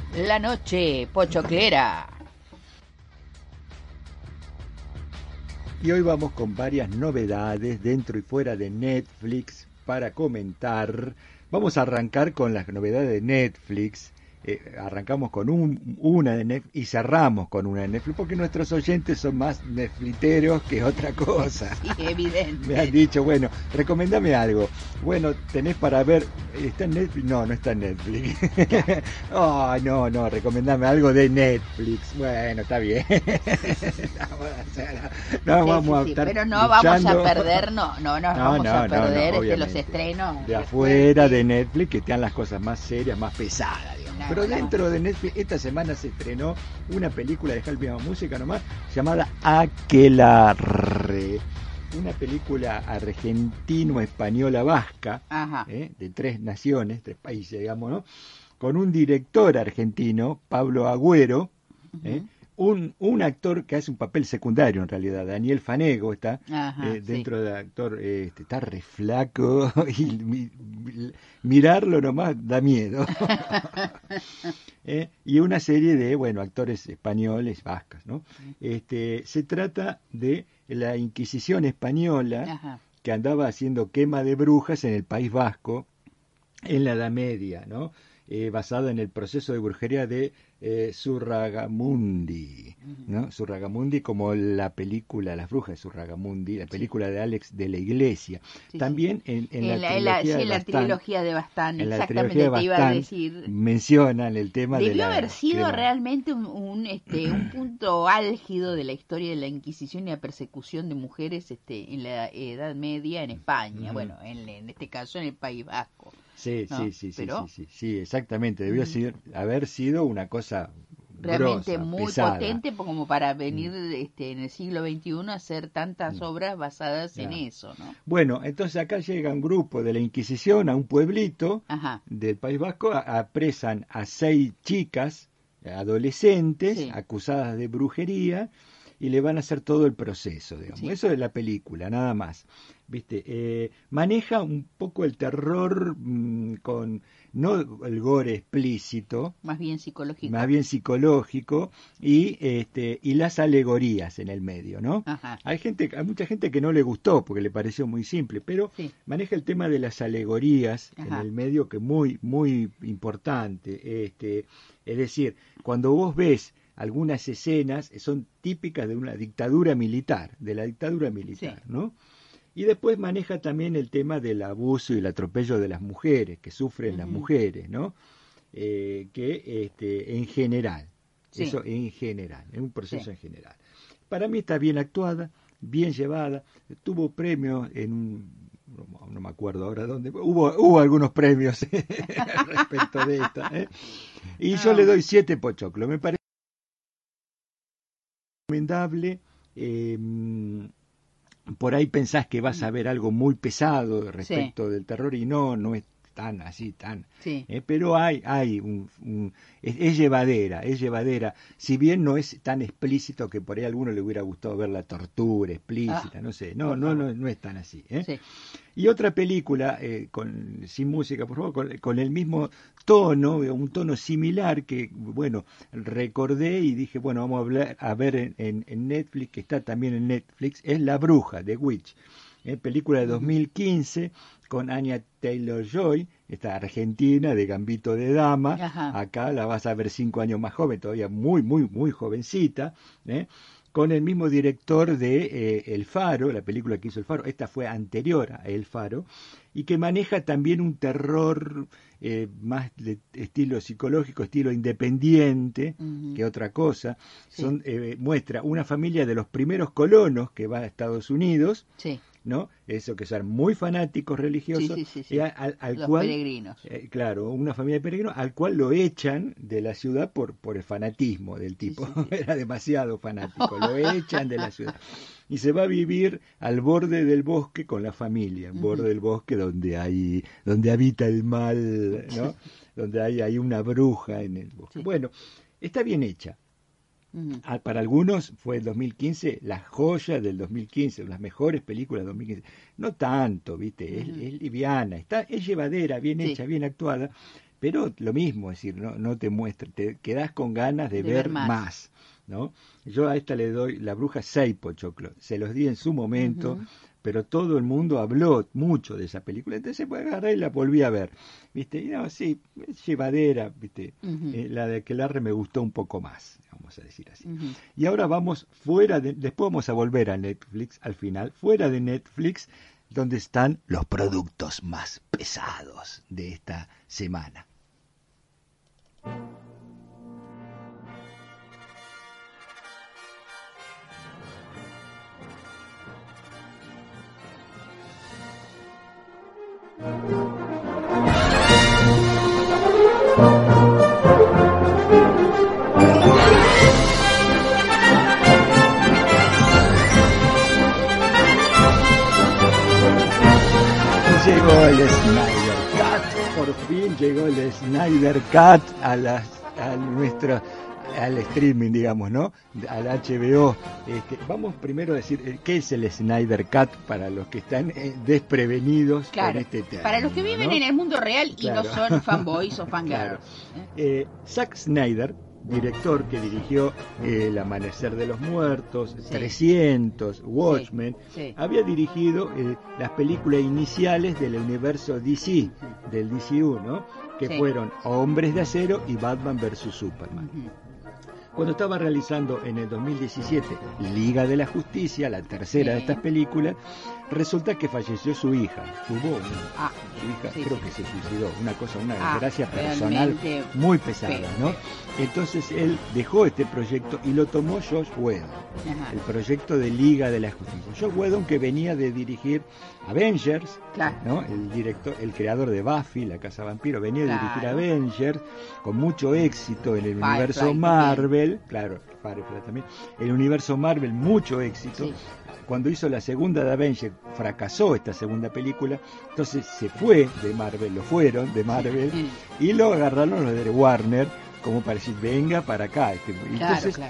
La noche pochoclera. Y hoy vamos con varias novedades dentro y fuera de Netflix para comentar. Vamos a arrancar con las novedades de Netflix. Arrancamos con una de Netflix y cerramos con una de Netflix porque nuestros oyentes son más Netfliteros que otra cosa. Sí, evidente. Me han dicho, bueno, recomendame algo. Bueno, tenés para ver, ¿está en Netflix? No, no está en Netflix. Oh, no, recomendame algo de Netflix. Bueno, está bien. No, vamos a estar pero no luchando. vamos a perder, no nos vamos a perder los obviamente. estrenos. De afuera de Netflix, que están las cosas más serias, más pesadas, digamos. Pero dentro de Netflix, esta semana se estrenó una película, dejá el misma música nomás, llamada Aquelarre. Una película argentino-española vasca, de tres naciones, tres países, digamos, ¿no? Con un director argentino, Pablo Agüero, un actor que hace un papel secundario en realidad, Daniel Fanego está dentro del actor, está re flaco y mirarlo nomás da miedo. Y una serie de, bueno, actores españoles, vascas, ¿no? Se trata de la Inquisición española que andaba haciendo quema de brujas en el País Vasco en la Edad Media, ¿no? Basada en el proceso de brujería de Surragamundi, ¿no? Surragamundi, como la película Las brujas de Surragamundi, la película de Alex de la Iglesia. También en la trilogía de Bastán, en la exactamente trilogía de te iba a decir. Mencionan el tema de Debió la haber sido quema. realmente un punto álgido de la historia de la Inquisición y la persecución de mujeres en la Edad Media en España, bueno, en este caso en el País Vasco. Sí, ¿no? Sí, exactamente. Debió haber sido una cosa realmente grosa, muy pesada. Potente como para venir en el siglo XXI a hacer tantas obras basadas en eso, ¿no? Bueno, entonces acá llega un grupo de la Inquisición a un pueblito del País Vasco, apresan a 6 chicas, adolescentes, acusadas de brujería, y le van a hacer todo el proceso, digamos. Eso es la película, nada más. ¿Viste? Maneja un poco el terror con no el gore explícito, más bien psicológico y las alegorías en el medio, ¿no? Hay mucha gente que no le gustó porque le pareció muy simple, pero maneja el tema de las alegorías en el medio, que es muy muy importante. Es decir, cuando vos ves algunas escenas, son típicas de una dictadura militar, ¿no? Y después maneja también el tema del abuso y el atropello de las mujeres, que sufren las mujeres, ¿no? En general, eso en general, es un proceso en general. Para mí está bien actuada, bien llevada, tuvo premios no me acuerdo ahora dónde, hubo algunos premios respecto de esta, y yo le doy 7 pochoclos, me parece recomendable. Por ahí pensás que vas a ver algo muy pesado respecto del terror y no es tan así, pero es llevadera, si bien no es tan explícito, que por ahí a alguno le hubiera gustado ver la tortura explícita, no sé, no es tan así. Y otra película, sin música, por favor, con el mismo tono, un tono similar, que, bueno, recordé y dije, bueno, vamos a ver en Netflix, que está también en Netflix, es La Bruja, The Witch, película de 2015, con Anya Taylor-Joy, esta argentina de Gambito de Dama. Acá la vas a ver 5 años más joven, todavía muy, muy, muy jovencita, con el mismo director de El Faro, la película que hizo El Faro, esta fue anterior a El Faro, y que maneja también un terror más de estilo psicológico, estilo independiente, que otra cosa. Muestra una familia de los primeros colonos que va a Estados Unidos, ¿no? Eso, que son muy fanáticos religiosos, al los cual, peregrinos. Claro, una familia de peregrinos al cual lo echan de la ciudad por el fanatismo del tipo. Era demasiado fanático, lo echan de la ciudad y se va a vivir al borde del bosque con la familia, borde del bosque donde habita el mal, ¿no? Donde hay una bruja en el bosque. Bueno, está bien hecha. Para algunos fue el 2015 la joya del 2015, las mejores películas del 2015. No tanto, ¿viste? Es liviana, es llevadera, bien hecha, bien actuada, pero lo mismo, es decir, no te muestra, te quedás con ganas de ver más, ¿no? Yo a esta le doy La Bruja 6 pochoclos, se los di en su momento, pero todo el mundo habló mucho de esa película, entonces pues agarré y la volví a ver, ¿viste? Y no, sí, es llevadera, ¿viste? La de Aquelarre me gustó un poco más, vamos a decir así. Y ahora vamos después vamos a volver a Netflix al final, fuera de Netflix, donde están los productos más pesados de esta semana. Llegó el Snyder Cut, por fin llegó el Snyder Cut al streaming, digamos, ¿no? Al HBO. Vamos primero a decir qué es el Snyder Cut para los que están desprevenidos con este tema. Para los que viven en el mundo real y no son fanboys o fangirls. Zack Snyder, director que dirigió El Amanecer de los Muertos, 300, Watchmen, había dirigido las películas iniciales del universo DC, del DCU, ¿no? Que fueron Hombres de Acero y Batman vs. Superman. Cuando estaba realizando en el 2017 Liga de la Justicia, la tercera de estas películas, resulta que falleció su hija. Tuvo su hija, creo que se suicidó, una desgracia personal muy pesada, ¿no? Entonces él dejó este proyecto y lo tomó Joss Whedon, el proyecto de Liga de la Justicia. Joss Whedon, que venía de dirigir Avengers, ¿no? El creador de Buffy, la Casa Vampiro, venía de dirigir Avengers con mucho éxito en el universo Marvel. Firefly también. El universo Marvel, mucho éxito. Cuando hizo la segunda de Avengers, fracasó esta segunda película, entonces se fue de Marvel, lo fueron de Marvel, y lo agarraron los de Warner, como para decir, venga para acá. Entonces,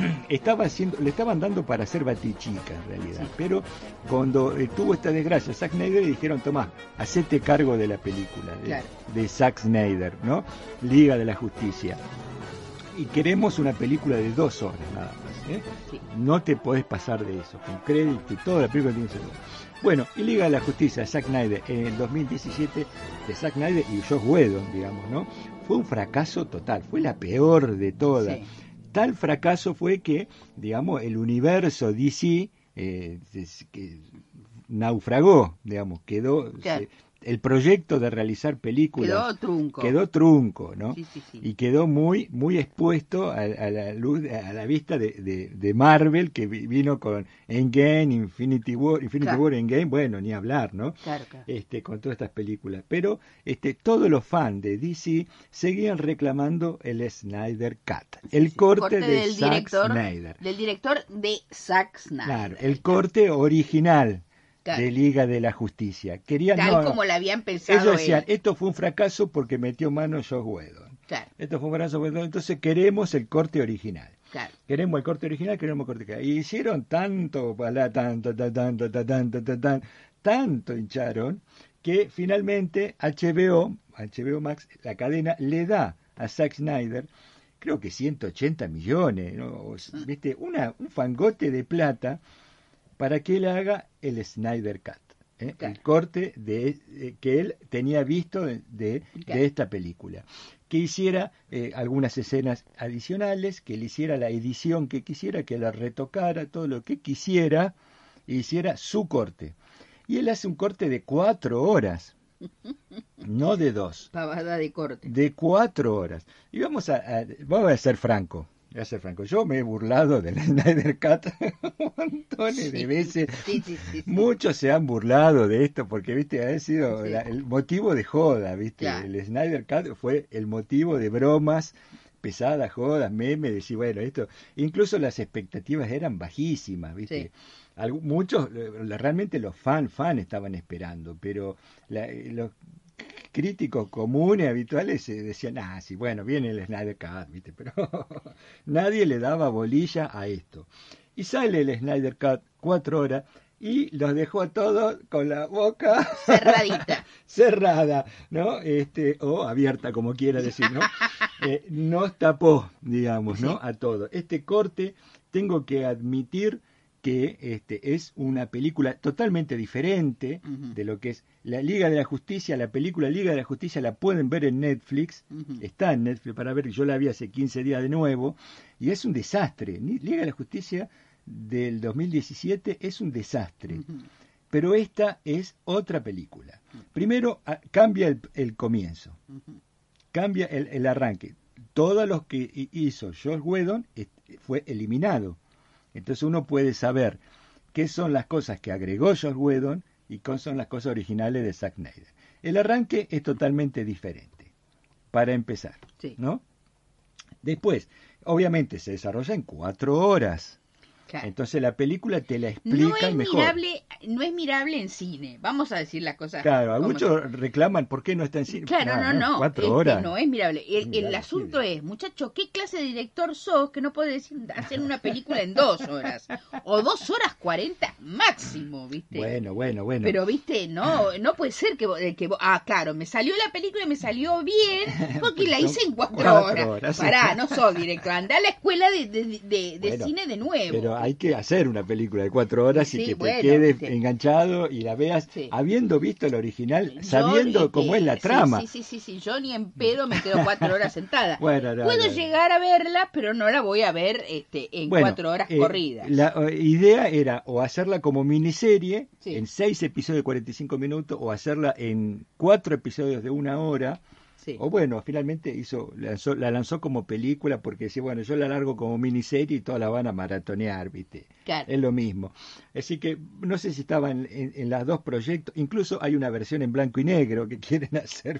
le estaban dando para hacer Batichica, en realidad. Pero cuando tuvo esta desgracia, Zack Snyder, le dijeron, tomá, hacete cargo de la película de Zack Snyder, ¿no? Liga de la Justicia. Y queremos una película de 2 horas nada más, No te podés pasar de eso, con crédito y toda la película tiene que ser. Bueno, y Liga de la Justicia de Zack Snyder en el 2017, de Zack Snyder y Joss Whedon, digamos, ¿no? Fue un fracaso total, fue la peor de todas. Tal fracaso fue que, digamos, el universo DC que naufragó, digamos, quedó... El proyecto de realizar películas quedó trunco, ¿no? Y quedó muy expuesto a la luz, a la vista de Marvel, que vino con Endgame, Infinity War, Endgame, bueno, ni hablar, ¿no? Con todas estas películas. Pero todos los fans de DC seguían reclamando el Snyder Cut, el corte de Zack Snyder. Del director de Zack Snyder. Claro, el corte original de Liga de la Justicia. Como la habían pensado ellos decían, esto fue un fracaso porque metió mano Joss Whedon. Esto fue un fracaso, entonces queremos el corte original. Queremos el corte original, queremos el corte original. Y hicieron tanto hincharon, que finalmente HBO Max, la cadena, le da a Zack Snyder, creo que 180 millones, ¿no? ¿Viste? Un fangote de plata, para que él haga el Snyder Cut, el corte que él tenía visto de esta película. Que hiciera algunas escenas adicionales, que le hiciera la edición que quisiera, que la retocara, todo lo que quisiera, e hiciera su corte. Y él hace un corte de 4 horas, no de 2. Pavada de corte. De 4 horas. Y vamos a ser franco. Yo me he burlado del Snyder Cut montones de veces. Muchos se han burlado de esto porque, viste, ha sido el motivo de joda, viste. El Snyder Cut fue el motivo de bromas pesadas, jodas, memes, decir, bueno, esto. Incluso las expectativas eran bajísimas, viste. Muchos, realmente los fans estaban esperando, pero los críticos comunes, habituales, decían, bueno, viene el Snyder Cut, ¿viste? Pero nadie le daba bolilla a esto. Y sale el Snyder Cut 4 horas y los dejó a todos con la boca cerrada, ¿no? O abierta, como quiera decir, ¿no? Nos tapó, digamos, ¿no? A todo. Este corte, tengo que admitir que es una película totalmente diferente de lo que es la Liga de la Justicia. La película Liga de la Justicia la pueden ver en Netflix, está en Netflix para ver, yo la vi hace 15 días de nuevo, y es un desastre. Liga de la Justicia del 2017 es un desastre, pero esta es otra película. Primero, cambia el comienzo, cambia el arranque. Todos los que hizo Joss Whedon fue eliminado. Entonces uno puede saber qué son las cosas que agregó Joss Whedon y cuáles son las cosas originales de Zack Snyder. El arranque es totalmente diferente, para empezar, ¿no? Después, obviamente se desarrolla en 4 horas. Claro. Entonces la película te la explica mejor. No es mirable en cine, vamos a decir las cosas. Claro, a muchos reclaman por qué no está en cine. Claro, no. 4 horas. No es mirable. El asunto es, muchacho, ¿qué clase de director sos que no puede hacer una película en 2 horas? O 2 horas 40 máximo, ¿viste? Bueno. Pero, ¿viste? No puede ser que claro, me salió la película y me salió bien porque la hice en 4 horas. Pará, no soy director, andá a la escuela de cine de nuevo. Pero hay que hacer una película de 4 horas y que te quedes enganchado y la veas habiendo visto la original, sabiendo cómo es la trama. Sí, yo ni en pedo me quedo 4 horas sentada. Puedo llegar a verla, pero no la voy a ver en 4 horas corridas. La idea era o hacerla como miniserie en 6 episodios de 45 minutos o hacerla en 4 episodios de 1 hora. O bueno, finalmente la lanzó como película porque decía, bueno, yo la largo como miniserie y todas la van a maratonear, ¿viste? Claro. Es lo mismo. Así que no sé si estaban en los 2 proyectos. Incluso hay una versión en blanco y negro que quieren hacer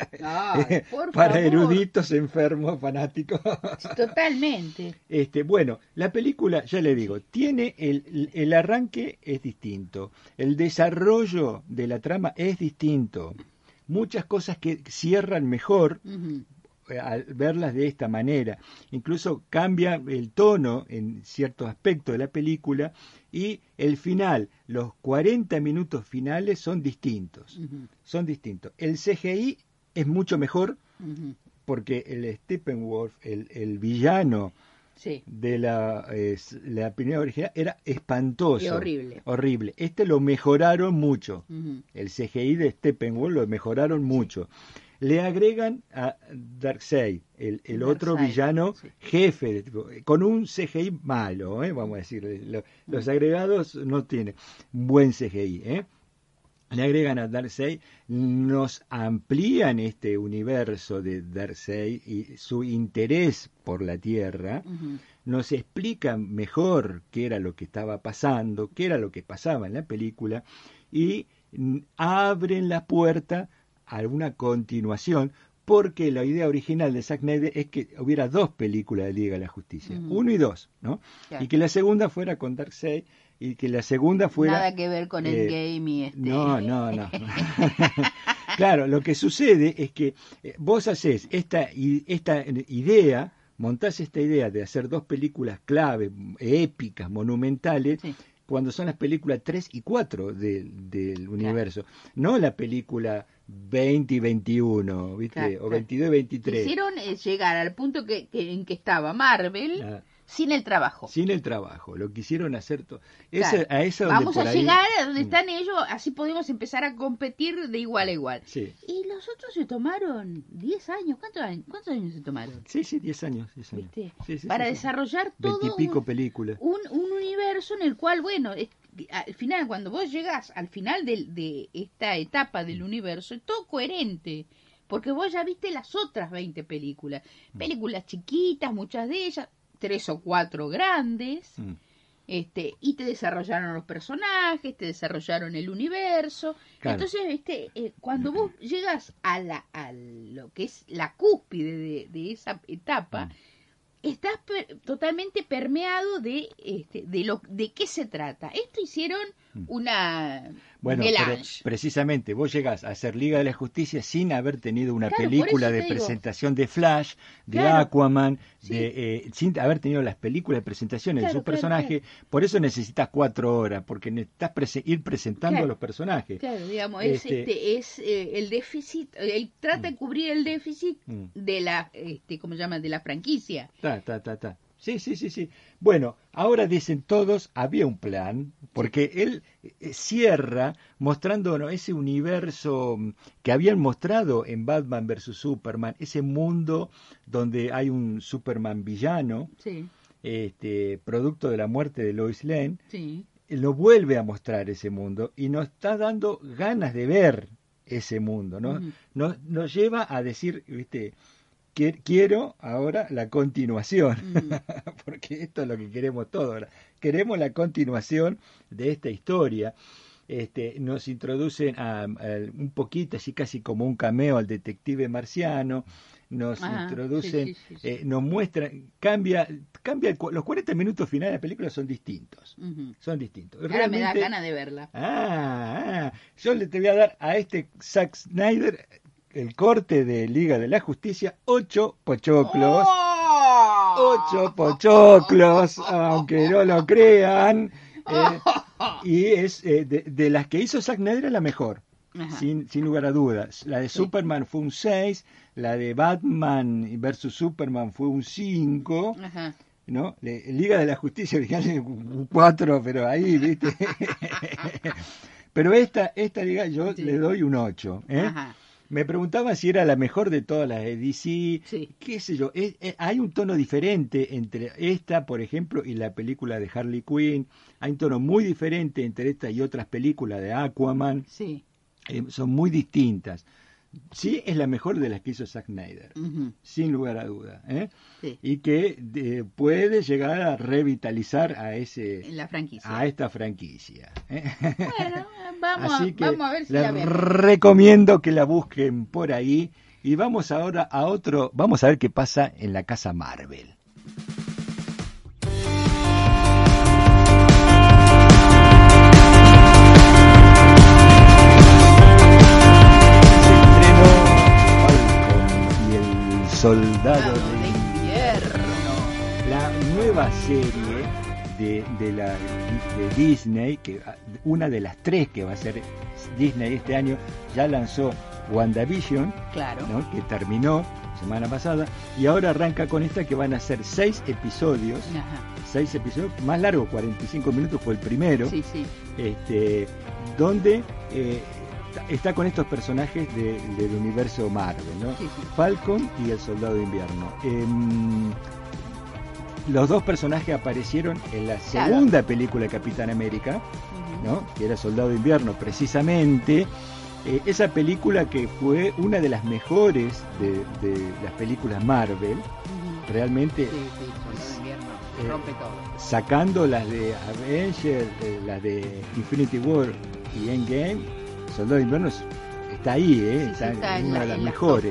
para eruditos, enfermos, fanáticos. Totalmente. Bueno, la película, ya le digo, tiene el arranque es distinto. El desarrollo de la trama es distinto. Muchas cosas que cierran mejor al verlas de esta manera. Incluso cambia el tono en ciertos aspectos de la película y el final, los 40 minutos finales son distintos. Son distintos. El CGI es mucho mejor porque el Steppenwolf, el villano de la primera original era espantoso. Y horrible. Horrible. Lo mejoraron mucho. El CGI de Steppenwolf lo mejoraron mucho. Le agregan a Darkseid, el otro villano jefe, con un CGI malo, vamos a decir. Los agregados no tienen buen CGI, Le agregan a Darkseid, nos amplían este universo de Darkseid y su interés por la Tierra, nos explican mejor qué era lo que estaba pasando, qué era lo que pasaba en la película, y abren la puerta a una continuación, porque la idea original de Zack Snyder es que hubiera 2 películas de Liga de la Justicia, 1 y 2, ¿no? Claro. Y que la segunda fuera con Darkseid, y que la segunda fuera... Nada que ver con el game y No. Claro, lo que sucede es que vos hacés esta idea, montás esta idea de hacer 2 películas clave, épicas, monumentales, cuando son las películas 3 y 4 del universo, no la película 20 y 21, ¿viste? O 22 y 23. Hicieron llegar al punto en que estaba Marvel... Sin el trabajo. Sin el trabajo. Lo quisieron hacer todo. Vamos a llegar a donde están ellos, así podemos empezar a competir de igual a igual. Sí. Y los otros se tomaron 10 años. ¿Cuántos años se tomaron? Sí, 10 años. Para desarrollar todo 20 y pico películas. Un universo en el cual, bueno, al final, cuando vos llegás al final de esta etapa del universo, es todo coherente. Porque vos ya viste las otras 20 películas. Películas chiquitas, muchas de ellas, 3 o 4 grandes, y te desarrollaron los personajes, te desarrollaron el universo. Claro. Entonces, cuando vos llegas a lo que es la cúspide de esa etapa, estás totalmente permeado de qué se trata. Esto hicieron una bueno, precisamente vos llegás a hacer Liga de la Justicia sin haber tenido una película de presentación de Flash, de Aquaman, sin haber tenido las películas de presentaciones de su personaje. Por eso necesitas 4 horas, porque necesitas ir presentando a los personajes. Claro, digamos, es el déficit, él trata de cubrir el déficit de la, ¿cómo se llama?, de la franquicia. Sí. Bueno, ahora dicen todos, había un plan, porque él cierra mostrándonos ese universo que habían mostrado en Batman vs. Superman, ese mundo donde hay un Superman villano, producto de la muerte de Lois Lane. Él nos vuelve a mostrar ese mundo y nos está dando ganas de ver ese mundo, ¿no? Nos lleva a decir, quiero ahora la continuación, porque esto es lo que queremos todos ahora. Queremos la continuación de esta historia. Nos introducen un poquito, así casi como un cameo al detective marciano. Nos introducen, nos muestran, cambia los 40 minutos finales de la película son distintos. Son distintos. Ahora me da ganas de verla. Yo te voy a dar a Zack Snyder el corte de Liga de la Justicia, 8 pochoclos. 8 pochoclos, aunque no lo crean. Y es de las que hizo Zack Snyder la mejor, sin lugar a dudas. La de Superman fue un 6, la de Batman vs. Superman fue un 5. ¿No? Liga de la Justicia original un 4, pero ahí, ¿viste? Pero esta liga yo le doy un 8. Me preguntaba si era la mejor de todas las de DC, qué sé yo. Hay un tono diferente entre esta, por ejemplo, y la película de Harley Quinn. Hay un tono muy diferente entre esta y otras películas de Aquaman. Son muy distintas. Sí, es la mejor de las que hizo Zack Snyder, sin lugar a duda, y que puede llegar a revitalizar a esta franquicia. Bueno, vamos a ver si la vemos. Recomiendo que la busquen por ahí y vamos ahora vamos a ver qué pasa en la casa Marvel. Soldado de Invierno, la nueva serie de Disney, que una de las 3 que va a ser Disney este año. Ya lanzó WandaVision, ¿no?, que terminó semana pasada, y ahora arranca con esta que van a ser 6 episodios. 6 episodios, más largo, 45 minutos fue el primero, donde está con estos personajes del universo Marvel, ¿no? Falcon y el Soldado de Invierno. Los dos personajes aparecieron en la segunda película de Capitán América, ¿no?, que era Soldado de Invierno, precisamente. Esa película que fue una de las mejores de las películas Marvel, realmente Soldado de Invierno rompe todo. Sacando las de Avengers, las de Infinity War y Endgame, Soldado de Invierno está ahí, está una de las mejores.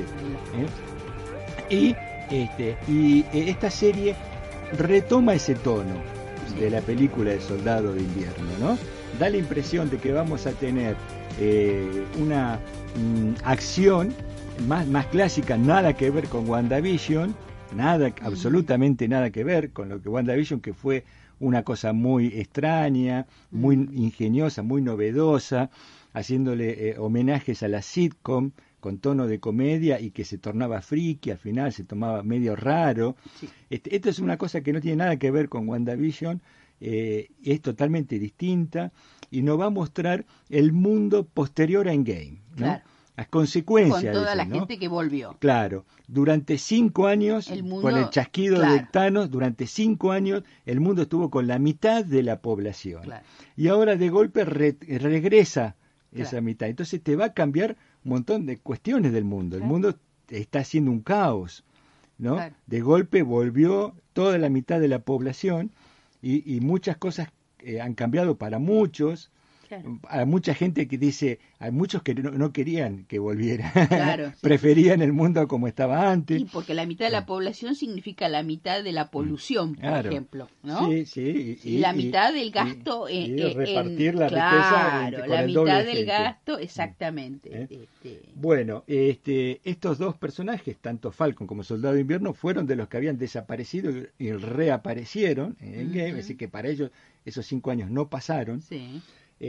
Y esta serie retoma ese tono de la película de Soldado de Invierno, ¿no? Da la impresión de que vamos a tener una acción más clásica, nada que ver con WandaVision, absolutamente nada que ver con lo que WandaVision, que fue una cosa muy extraña, muy ingeniosa, muy novedosa, haciéndole homenajes a la sitcom con tono de comedia y que se tornaba friki, al final se tomaba medio raro. Esto es una cosa que no tiene nada que ver con WandaVision, es totalmente distinta y nos va a mostrar el mundo posterior a Endgame, ¿no? Las consecuencias. Con toda la gente que volvió. Claro, durante 5 años, con el chasquido de Thanos, durante 5 años el mundo estuvo con la mitad de la población. Y ahora de golpe regresa esa mitad. Entonces te va a cambiar un montón de cuestiones del mundo. El mundo está haciendo un caos, ¿no? De golpe volvió toda la mitad de la población y muchas cosas han cambiado para muchos. Claro. Hay mucha gente que dice, hay muchos que no querían que volviera, claro, preferían el mundo como estaba antes. Y porque la mitad de la población significa la mitad de la polución, por ejemplo, ¿no? Sí, sí. Y la mitad del gasto y repartir la riqueza con la el mitad doble del gente. gasto, exactamente. Bueno, estos dos personajes, tanto Falcon como Soldado de Invierno, fueron de los que habían desaparecido y reaparecieron en Endgame, así que para ellos esos 5 años no pasaron. Sí.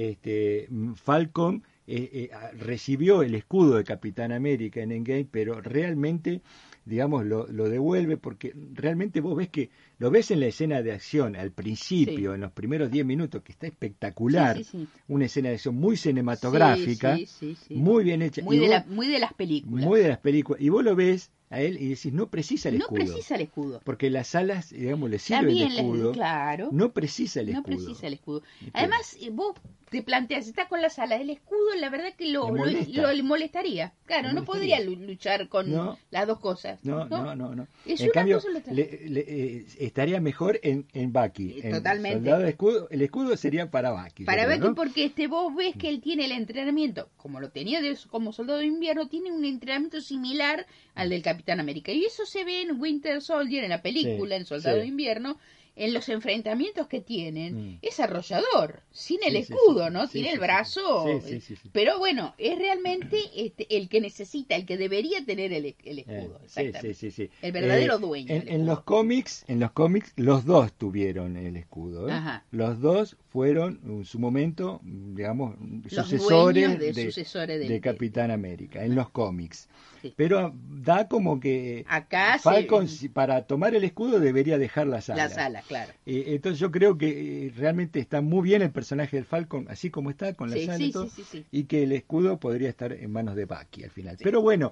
Falcon recibió el escudo de Capitán América en Endgame, pero realmente, digamos, lo devuelve porque realmente vos ves que lo ves en la escena de acción al principio, en los primeros 10 minutos, que está espectacular, una escena de acción muy cinematográfica, muy bien hecha, muy de las películas, y vos lo ves a él y decís, no precisa el escudo. No precisa el escudo. Porque las alas, digamos, le sirve el escudo. Claro. No precisa el escudo. No precisa el escudo. Además, vos te planteas, está con las alas, el escudo, la verdad que lo molestaría. Claro, no podría luchar con las dos cosas. No. Es en cambio, cosa estaría mejor en Bucky. Totalmente. El escudo sería para Bucky. Para Bucky, ¿no? Porque vos ves que él tiene el entrenamiento, como lo tenía como soldado de invierno, tiene un entrenamiento similar al del Capitán América. Y eso se ve en Winter Soldier, en la película, en Soldado de Invierno, en los enfrentamientos que tienen. Es arrollador, sin el escudo, ¿no? Tiene el brazo. Pero bueno, es realmente el que necesita, el que debería tener el escudo. El verdadero dueño. En los cómics, los dos tuvieron el escudo. Los dos fueron, en su momento, digamos, sucesores de Capitán América, en los cómics. Pero da como que acá Falcon, para tomar el escudo, debería dejar las alas. Las alas, claro. Entonces yo creo que realmente está muy bien el personaje del Falcon, así como está, con las alas y todo, y que el escudo podría estar en manos de Bucky al final. Pero bueno,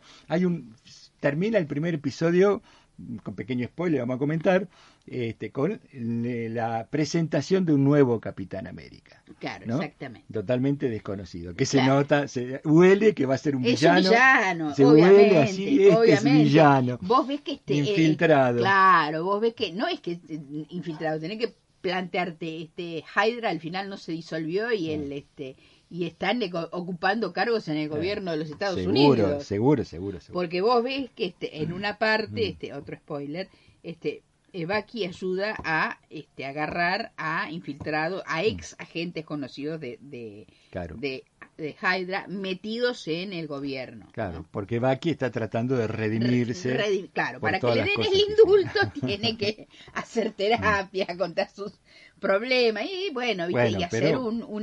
termina el primer episodio, con pequeño spoiler vamos a comentar, con la presentación de un nuevo Capitán América. Claro, ¿no? Exactamente. Totalmente desconocido. Que se nota, se huele que va a ser un villano. Es un villano, se huele así, es villano. Vos ves que infiltrado. Claro, vos ves que no es que infiltrado, tenés que plantearte, Hydra al final no se disolvió y y están ocupando cargos en el gobierno de los Estados Unidos. Seguro. Porque vos ves que en una parte, otro spoiler, Bucky ayuda a agarrar a infiltrados, a ex agentes conocidos de Hydra metidos en el gobierno. Claro, porque Bucky está tratando de redimirse. Claro, para que le den el indulto tiene que hacer terapia, contar sus problemas y y hacer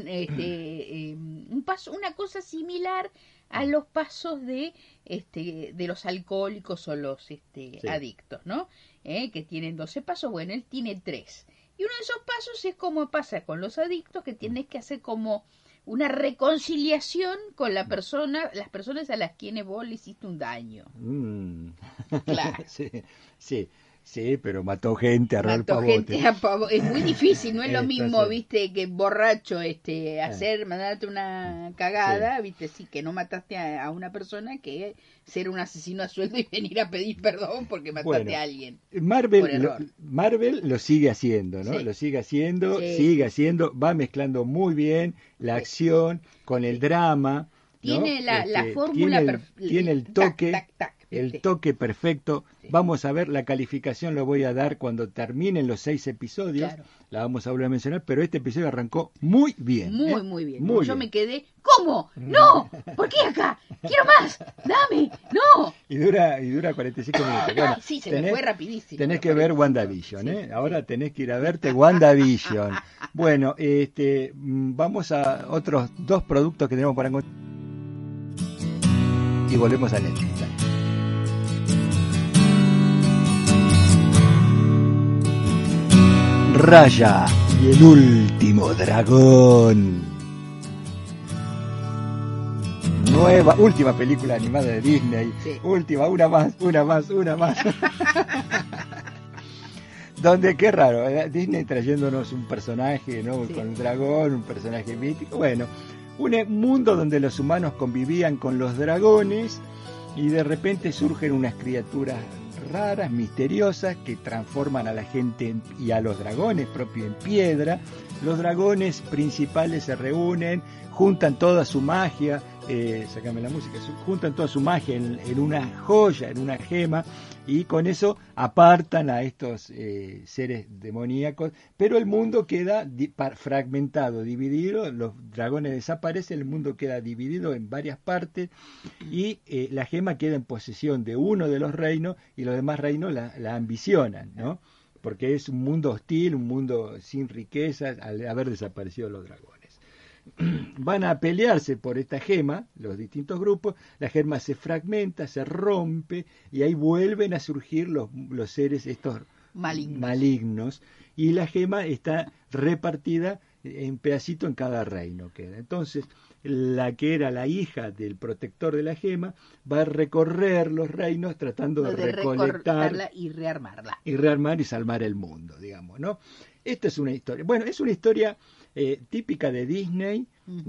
un paso, una cosa similar a los pasos de los alcohólicos o los adictos, ¿no? Que tienen 12 pasos, bueno, él tiene 3. Y uno de esos pasos es como pasa con los adictos, que tienes que hacer como una reconciliación con las personas a las quienes vos le hiciste un daño. Claro. Sí, pero mató gente a pavote. Es muy difícil, no es lo mismo, viste, que borracho, mandarte una cagada, viste, que no mataste a una persona, que ser un asesino a sueldo y venir a pedir perdón porque mataste a alguien. Marvel lo sigue haciendo, ¿no? Lo sigue haciendo, va mezclando muy bien la acción con el drama. Tiene la fórmula tiene el toque. El toque perfecto. Vamos a ver, la calificación lo voy a dar cuando terminen los 6 episodios. Claro. La vamos a volver a mencionar, pero este episodio arrancó muy bien. Muy bien. Yo me quedé, ¿cómo? ¡No! ¿Por qué acá? ¡Quiero más! ¡Dame! ¡No! Y dura 45 minutos. Bueno, me fue rapidísimo. Tenés que ver WandaVision, Ahora tenés que ir a verte WandaVision. Bueno, vamos a otros 2 productos que tenemos para encontrar. Y volvemos a Netflix. Raya y el último dragón. Última película animada de Disney. Última, una más. Donde, qué raro, Disney trayéndonos un personaje, ¿no? Con un dragón, un personaje mítico. Bueno, un mundo donde los humanos convivían con los dragones y de repente surgen unas criaturas raras, misteriosas, que transforman a la gente y a los dragones propio en piedra. Los dragones principales se reúnen, juntan toda su magia, sácame la música, juntan toda su magia en una joya, en una gema, y con eso apartan a estos seres demoníacos, pero el mundo queda fragmentado, dividido, los dragones desaparecen, el mundo queda dividido en varias partes, y la gema queda en posesión de uno de los reinos, y los demás reinos la ambicionan, ¿no? Porque es un mundo hostil, un mundo sin riquezas, al haber desaparecido los dragones. Van a pelearse por esta gema, los distintos grupos, la gema se fragmenta, se rompe, y ahí vuelven a surgir los seres estos malignos, y la gema está repartida en pedacitos en cada reino queda. Entonces, la que era la hija del protector de la gema va a recorrer los reinos tratando de recolectarla y rearmarla. Y rearmar y salvar el mundo, digamos, ¿no? Esta es una historia. Bueno, es una historia típica de Disney,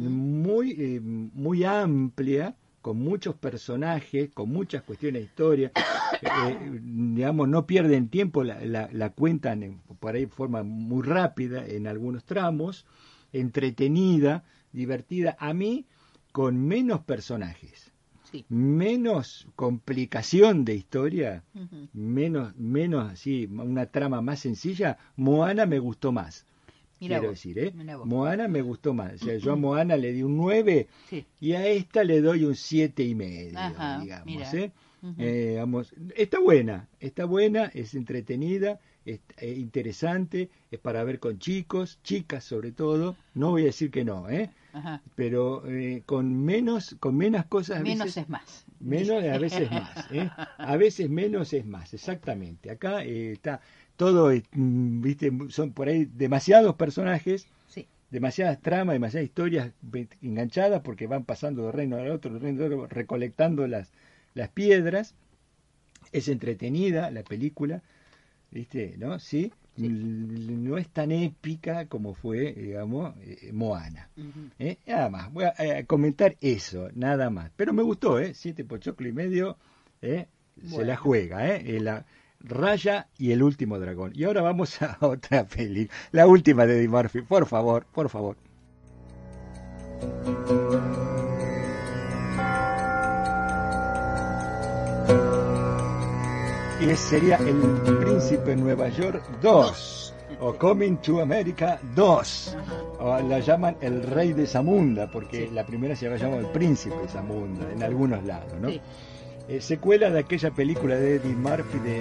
muy amplia, con muchos personajes, con muchas cuestiones de historia. Digamos, no pierden tiempo, la cuentan por ahí de forma muy rápida en algunos tramos, entretenida, divertida, a mí con menos personajes, sí, menos complicación de historia, menos así, una trama más sencilla. Moana me gustó más. Quiero decir, Moana me gustó más. O sea, yo a Moana le di un 9, sí, y a esta le doy un 7,5, digamos, vamos, está buena, es entretenida, es interesante, es para ver con chicos, chicas sobre todo, no voy a decir que no, pero con menos cosas. Menos es más. Menos a veces más, a veces menos es más, exactamente. Acá está todo, viste, son por ahí demasiados personajes, sí, demasiadas tramas, demasiadas historias enganchadas, porque van pasando de reino al otro, recolectando las piedras. Es entretenida la película, viste, ¿no? Sí. Sí. No es tan épica como fue, digamos, Moana. Nada más, voy a comentar eso, nada más. Pero me gustó, 7 pochoclo y medio, bueno, se la juega, la Raya y el último dragón. Y ahora vamos a otra peli, la última de Eddie Murphy, por favor, por favor. Y sería El Príncipe de Nueva York 2, o Coming to America 2, o la llaman El Rey de Zamunda, porque sí, la primera se llama El Príncipe de Zamunda, en algunos lados, ¿no? Sí. Secuela de aquella película de Eddie Murphy de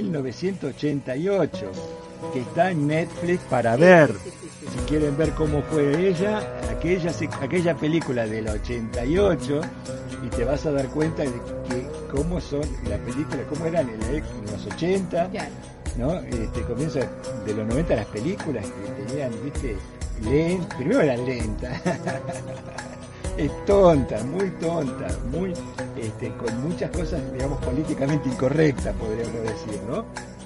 1988, que está en Netflix para ver. Si quieren ver cómo fue ella, aquella película del 88, y te vas a dar cuenta de que cómo son las películas, cómo eran en los 80, ¿no? Comienzo de los 90 las películas que tenían, viste, primero eran lentas. Es tonta, muy con muchas cosas, digamos, políticamente incorrectas, podríamos decir, ¿no?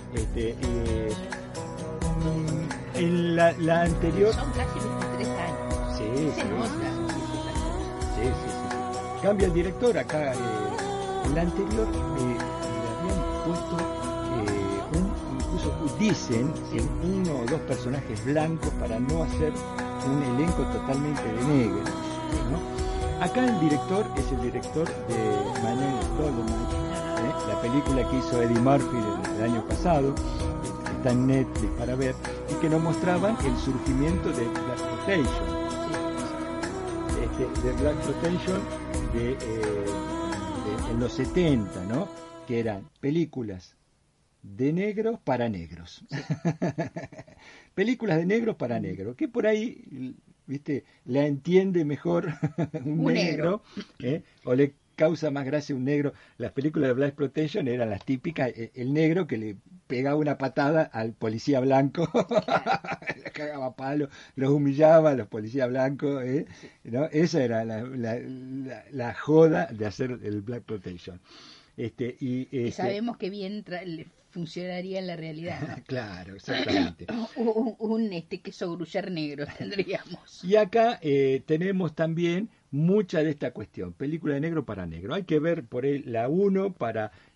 En la anterior... Son casi 23 años. Sí. Cambia el director acá. En la anterior le habían puesto incluso dicen, uno o dos personajes blancos para no hacer un elenco totalmente de negros, ¿no? Acá el director es el director de Man in Dolomite, la película que hizo Eddie Murphy el año pasado, que está en Netflix para ver, y que nos mostraban el surgimiento de Black Exploitation, de Black Exploitation en los 70, ¿no? Que eran películas de negros para negros. Películas de negros para negros, que por ahí, viste, la entiende mejor un negro, o le causa más gracia un negro. Las películas de Black Exploitation eran las típicas, el negro que le pegaba una patada al policía blanco, le cagaba palo, los humillaba a los policías blancos, ¿no? Esa era la joda de hacer el Black Exploitation. Y sabemos que bien funcionaría en la realidad, ¿no? Claro, exactamente. un queso gruyère negro tendríamos. Y acá tenemos también mucha de esta cuestión, película de negro para negro. Hay que ver por ahí la 1 para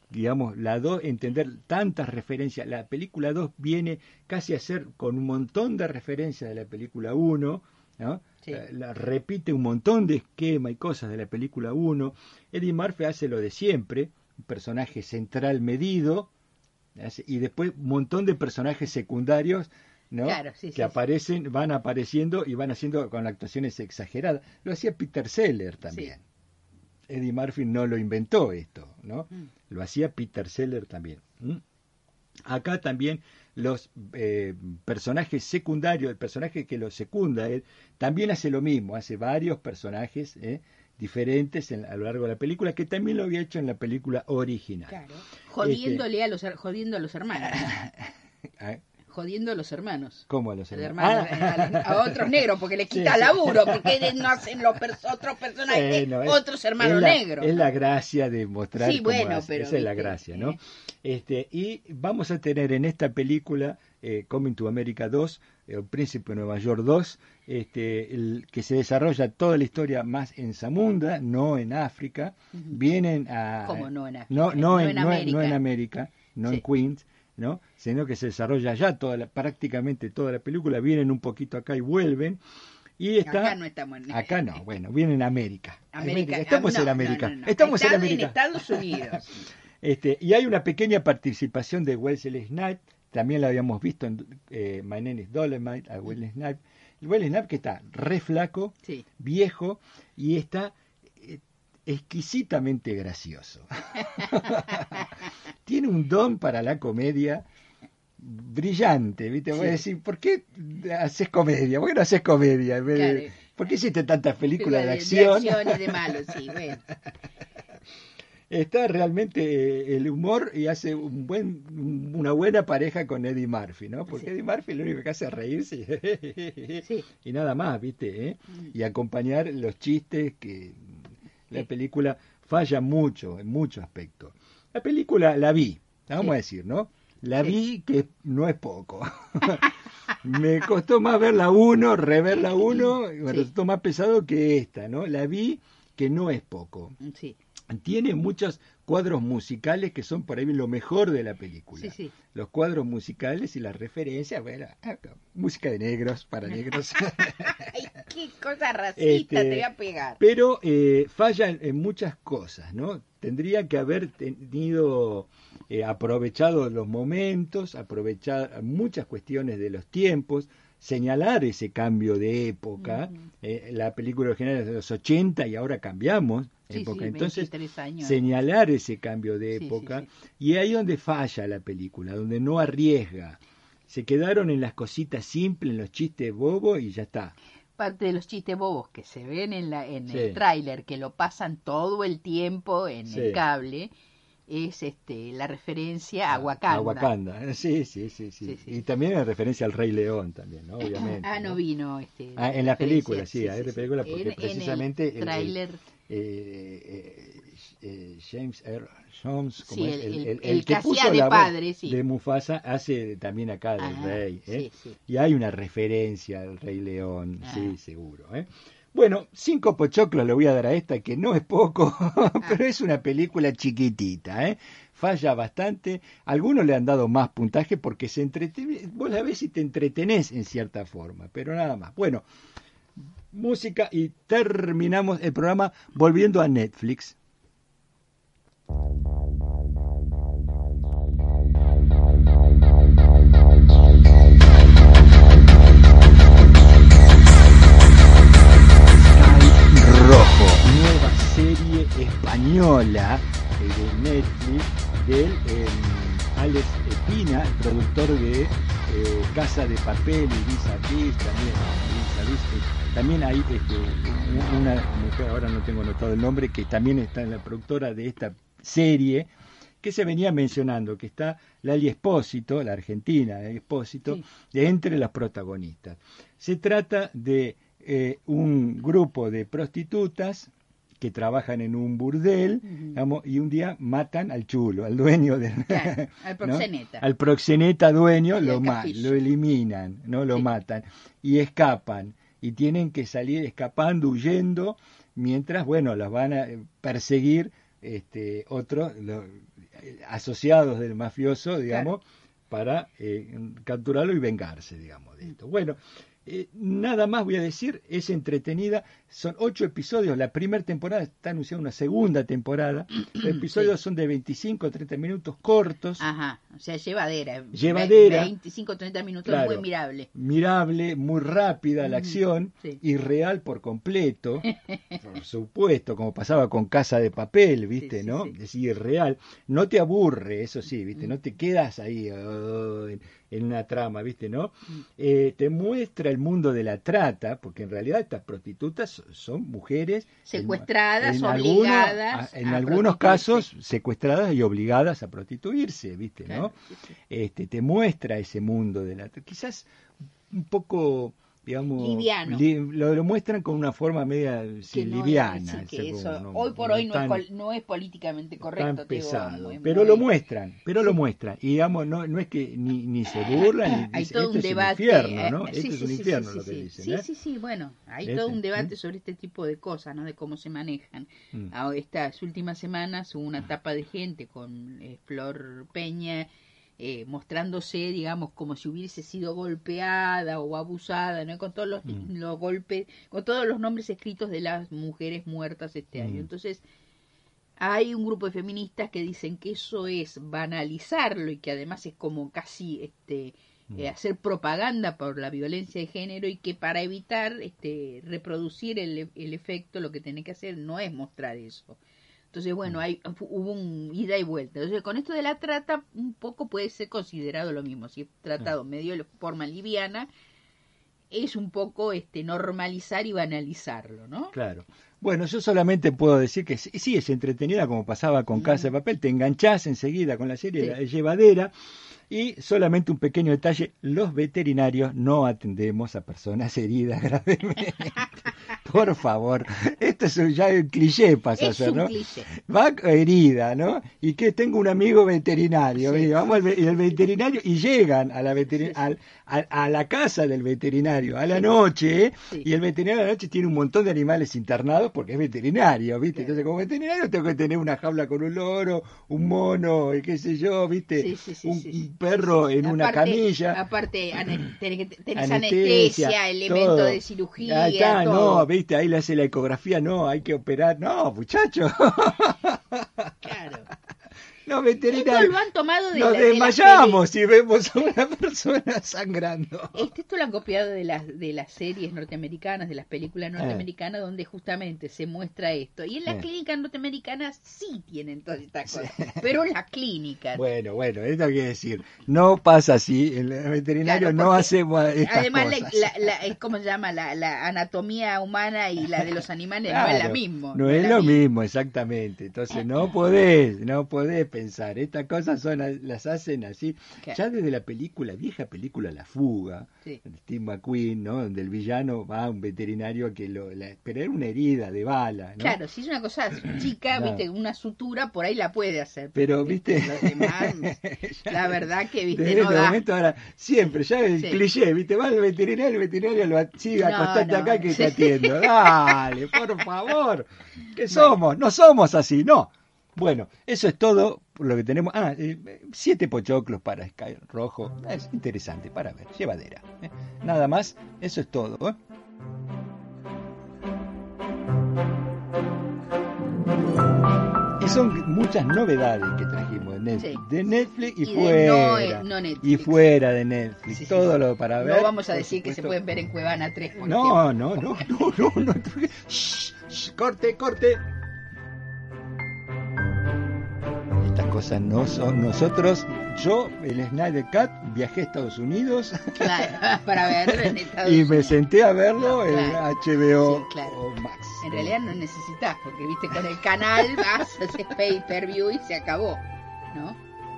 digamos, la 2, entender tantas referencias. La película 2 viene casi a ser con un montón de referencias de la película 1, ¿no? Sí. La repite un montón de esquema y cosas de la película 1. Eddie Murphy hace lo de siempre, un personaje central medido, y después un montón de personajes secundarios, ¿no? Claro, sí, que aparecen, sí. Van apareciendo y van haciendo con actuaciones exageradas. Lo hacía Peter Sellers también. Sí. Eddie Murphy no lo inventó esto, ¿no? Lo hacía Peter Sellers también. Acá también los personajes secundarios, el personaje que lo secunda, él también hace lo mismo, hace varios personajes diferentes a lo largo de la película, que también lo había hecho en la película original. Claro. Jodiendo a los hermanos. Jodiendo a los hermanos. ¿Cómo a los hermanos? A otros negros, porque les quita laburo, porque no hacen los otros personajes, otros hermanos negros. Es la gracia de mostrar sí, bueno, pero esa es la gracia, ¿no? Y vamos a tener en esta película, Coming to America 2, El Príncipe de Nueva York 2, que se desarrolla toda la historia más en Zamunda, no en África. Vienen a... ¿Cómo no en África? No en América, no en Queens, ¿no? Sino que se desarrolla ya prácticamente toda la película, vienen un poquito acá y vuelven. Y acá no estamos en acá no, bueno, vienen a América. América. Estamos en América. No. Estamos en América. En Estados Unidos. Y hay una pequeña participación de Wesley Snipes, también la habíamos visto en My Name is Dolemite, a Wesley Snipes. Wesley Snipes que está re flaco, sí. Viejo, y está exquisitamente gracioso. Tiene un don para la comedia brillante, ¿viste? Voy a decir, ¿por qué haces comedia? ¿Por qué no haces comedia? Claro. ¿Por qué hiciste tantas películas de acción? De acción y de malo, sí, bueno. Está realmente el humor y hace una buena pareja con Eddie Murphy, ¿no? Porque sí. Eddie Murphy lo único que hace es reírse sí. y nada más, ¿viste? Y acompañar los chistes que la película falla mucho en muchos aspectos. La película la vi, vamos a decir, ¿no? La vi, que no es poco. Me costó más ver la 1, rever la 1, me resultó más pesado que esta, ¿no? La vi, que no es poco. Sí. Tiene muchos cuadros musicales que son por ahí lo mejor de la película. Sí, sí. Los cuadros musicales y las referencias, bueno, música de negros, para negros. Ay, qué cosa racista te voy a pegar. Pero falla en muchas cosas, ¿no? Tendría que haber tenido, aprovechado los momentos, aprovechar muchas cuestiones de los tiempos, señalar ese cambio de época. La película original es de los 80 y ahora cambiamos época. Sí, entonces, años. señalar ese cambio de época, y ahí donde falla la película, donde no arriesga. Se quedaron en las cositas simples, en los chistes bobos y ya está. Parte de los chistes bobos que se ven en el tráiler, que lo pasan todo el tiempo en el cable, es la referencia a Wakanda. A Wakanda, sí. Y también la referencia al Rey León también, ¿no? Obviamente. No vino en la película, hay de película porque precisamente en el tráiler James Earl Jones, como el que puso de la padre, voz de Mufasa, hace también acá del rey, sí. Y hay una referencia al Rey León, sí, seguro, Bueno, 5 pochoclos le voy a dar a esta, que no es poco, pero es una película chiquitita, Falla bastante. Algunos le han dado más puntaje porque vos la ves y te entretenés en cierta forma, pero nada más. Bueno, música y terminamos el programa volviendo a Netflix. Rojo, nueva serie española de Netflix del Alex Espina, el productor de Casa de Papel y Vis a Vis, también hay una mujer, ahora no tengo anotado el nombre, que también está en la productora de esta serie, que se venía mencionando, que está Lali Espósito, la argentina Espósito, de entre las protagonistas. Se trata de un grupo de prostitutas que trabajan en un burdel, digamos, y un día matan al chulo, al dueño del... Claro, al proxeneta. ¿no? Al proxeneta dueño lo eliminan, no lo matan, y escapan, y tienen que salir escapando, huyendo, mientras, bueno, las van a perseguir otros, asociados del mafioso, digamos, claro, para capturarlo y vengarse, digamos, de esto. Bueno, nada más voy a decir, es entretenida, son 8 episodios, la primera temporada está anunciada una segunda temporada, los episodios son de 25 a 30 minutos, cortos. Ajá, o sea, llevadera. 25 a 30 minutos, claro, muy mirable. Mirable, muy rápida la acción, y real por completo, por supuesto, como pasaba con Casa de Papel, ¿viste? ¿No? Es decir, real, no te aburre, eso sí, ¿viste? No te quedas ahí en una trama, ¿viste? ¿No? Te muestra el mundo de la trata, porque en realidad estas prostitutas son mujeres secuestradas, obligadas. En algunos casos secuestradas y obligadas a prostituirse, ¿viste? Claro, ¿no? Te muestra ese mundo de la trata. Quizás un poco, digamos, liviano. Lo muestran con una forma media liviana. Hoy por hoy no es políticamente correcto. Tan pesado, pero lo muestran, y digamos, no es que ni se burlan, ni hay todo un debate. Es un infierno, ¿no? Esto es un infierno lo que dicen. Sí, bueno, hay todo un debate sobre este tipo de cosas, ¿no? De cómo se manejan. Estas últimas semanas hubo una tapa de gente con Flor Peña, mostrándose, digamos, como si hubiese sido golpeada o abusada, ¿no? Con todos los golpes, con todos los nombres escritos de las mujeres muertas este año. Entonces, hay un grupo de feministas que dicen que eso es banalizarlo y que además es como casi hacer propaganda por la violencia de género, y que para evitar reproducir el efecto lo que tiene que hacer no es mostrar eso. Entonces, bueno, hubo un ida y vuelta. Entonces, con esto de la trata, un poco puede ser considerado lo mismo. Si es tratado medio de forma liviana, es un poco normalizar y banalizarlo, ¿no? Claro. Bueno, yo solamente puedo decir que sí es entretenida, como pasaba con Casa de Papel, te enganchás enseguida con la serie, la llevadera. Y solamente un pequeño detalle, los veterinarios no atendemos a personas heridas gravemente. Por favor, esto es ya un cliché, pasa a ser, ¿no? Cliché. Va herida, ¿no? Y que tengo un amigo veterinario, vamos el veterinario, y llegan a la a la casa del veterinario a la noche, y el veterinario a la noche tiene un montón de animales internados porque es veterinario, ¿viste? Entonces, como veterinario tengo que tener una jaula con un loro, un mono, qué sé yo, ¿viste? Un perro en una camilla. Aparte, tenés anestesia, elementos todo. De cirugía, ahí está, todo. No, ¿viste? Ahí le hace la ecografía, no, hay que operar. No, muchacho. Claro. Los veterinarios. Esto lo han tomado nos desmayamos si vemos a una persona sangrando. Esto lo han copiado de las series norteamericanas, de las películas norteamericanas, donde justamente se muestra esto. Y en las clínicas norteamericanas sí tienen todas estas cosas, pero en las clínicas. Bueno, esto quiere decir, no pasa así, el veterinario no hace estas además cosas. ¿cómo se llama? La anatomía humana y la de los animales no es la misma. No es lo mismo, exactamente. Entonces no podés pensar, estas cosas las hacen así, claro. Ya desde la vieja película La Fuga, de Steve McQueen, ¿no? Donde el villano va a un veterinario que pero era una herida de bala, ¿no? Claro, si es una cosa chica, viste, una sutura, por ahí la puede hacer. Pero, viste, los demás, la verdad que, viste, desde no este da. momento ahora, siempre, ya el cliché, viste, va al veterinario, el veterinario lo sigue, acostate acá que te atiendo. Dale, por favor, ¿qué somos? No somos así, no. Bueno, eso es todo lo que tenemos. 7 pochoclos para Sky Rojo. Es interesante para ver, llevadera. Nada más, eso es todo. Y son muchas novedades que trajimos de Netflix y fuera. No Netflix. Y fuera de Netflix. Todo lo para ver. No vamos a decir que se pueden ver en Cuevana 3. No. Corte. Estas cosas no son nosotros. Yo, el Snyder Cut, viajé a Estados Unidos, claro, para verlo en Estados y Unidos. Me senté a verlo en HBO Max. En realidad no necesitas, porque viste, con el canal vas, haces pay-per-view y se acabó, ¿no?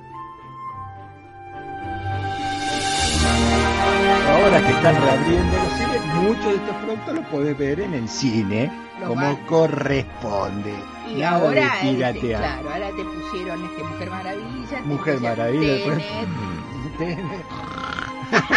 Ahora que están reabriendo los cines, muchos de estos productos los podés ver en el cine, como corresponde. Y ahora, claro, ahora te pusieron Mujer Maravilla. Mujer Maravilla.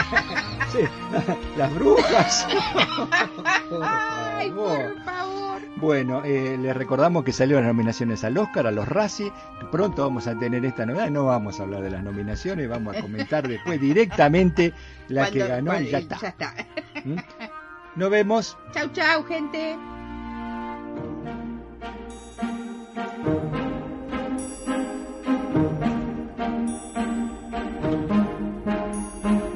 Sí, las brujas. Ay, por favor. Bueno, les recordamos que salieron las nominaciones al Oscar, a los Razzie. Pronto vamos a tener esta novedad. No vamos a hablar de las nominaciones, vamos a comentar después directamente la que ganó y ya está. Ya está. Nos vemos. Chau, chau, gente.